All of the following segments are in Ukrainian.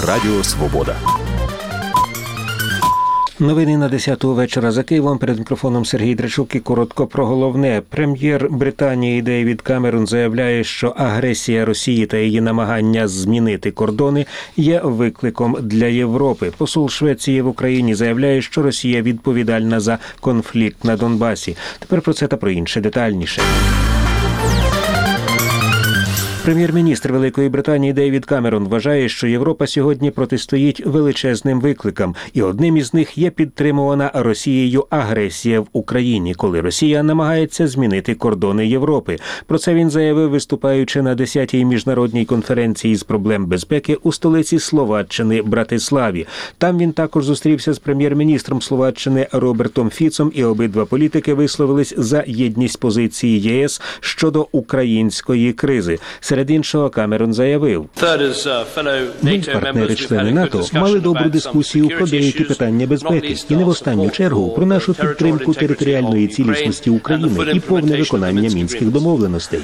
Радіо Свобода. Новини на 10-ту вечора за Києвом. Перед мікрофоном Сергій Драчук і коротко про головне. Прем'єр Британії Девід Камерон заявляє, що агресія Росії та її намагання змінити кордони є викликом для Європи. Посол Швеції в Україні заявляє, що Росія відповідальна за конфлікт на Донбасі. Тепер про це та про інше детальніше. Прем'єр-міністр Великої Британії Девід Камерон вважає, що Європа сьогодні протистоїть величезним викликам, і одним із них є підтримувана Росією агресія в Україні, коли Росія намагається змінити кордони Європи. Про це він заявив, виступаючи на 10-й міжнародній конференції з проблем безпеки у столиці Словаччини Братиславі. Там він також зустрівся з прем'єр-міністром Словаччини Робертом Фіцом, і обидва політики висловились за єдність позиції ЄС щодо української кризи. Серед іншого, Камерон заявив, ми, партнери-члени НАТО, мали добру дискусію про деякі питання безпеки, і не в останню чергу про нашу підтримку територіальної цілісності України і повне виконання Мінських домовленостей.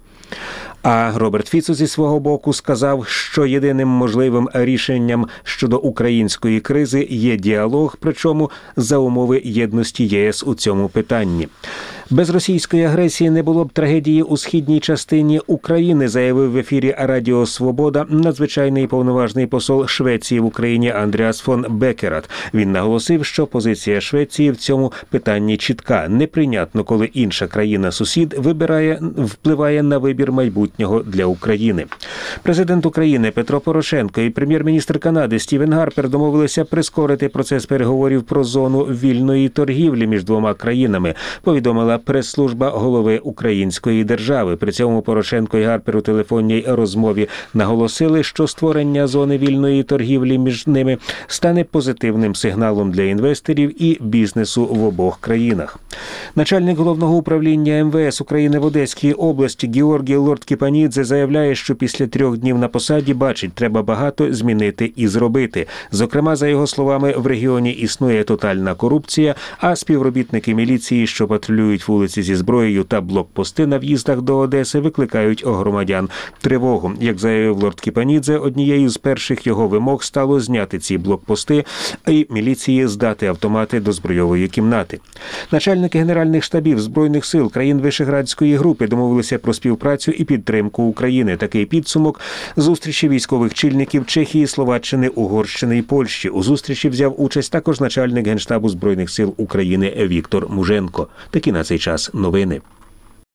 А Роберт Фіцо зі свого боку сказав, що єдиним можливим рішенням щодо української кризи є діалог, причому за умови єдності ЄС у цьому питанні. Без російської агресії не було б трагедії у східній частині України, заявив в ефірі Радіо Свобода надзвичайний повноважний посол Швеції в Україні Андреас фон Беккерат. Він наголосив, що позиція Швеції в цьому питанні чітка. Неприйнятно, коли інша країна-сусід впливає на вибір майбутнього для України. Президент України Петро Порошенко і прем'єр-міністр Канади Стівен Гарпер домовилися прискорити процес переговорів про зону вільної торгівлі між двома країнами, повідомила прес-служба голови української держави. При цьому Порошенко і Гарпер у телефонній розмові наголосили, що створення зони вільної торгівлі між ними стане позитивним сигналом для інвесторів і бізнесу в обох країнах. Начальник головного управління МВС України в Одеській області Георгій Лорд-Кіпанідзе заявляє, що після 3 днів на посаді бачить, треба багато змінити і зробити. Зокрема, за його словами, в регіоні існує тотальна корупція, а співробітники міліції, що патрулюють вулиці зі зброєю та блокпости на в'їздах до Одеси, викликають у громадян тривогу. Як заявив Лорд-Кіпанідзе, однією з перших його вимог стало зняти ці блокпости і міліції здати автомати до збройової кімнати. Начальники генеральних штабів Збройних сил країн Вишеградської групи домовилися про співпрацю і підтримку України. Такий підсумок зустрічі військових чільників Чехії, Словаччини, Угорщини і Польщі. У зустрічі взяв участь також начальник Генштабу Збройних сил України Віктор Муженко. Такі на цей час новини.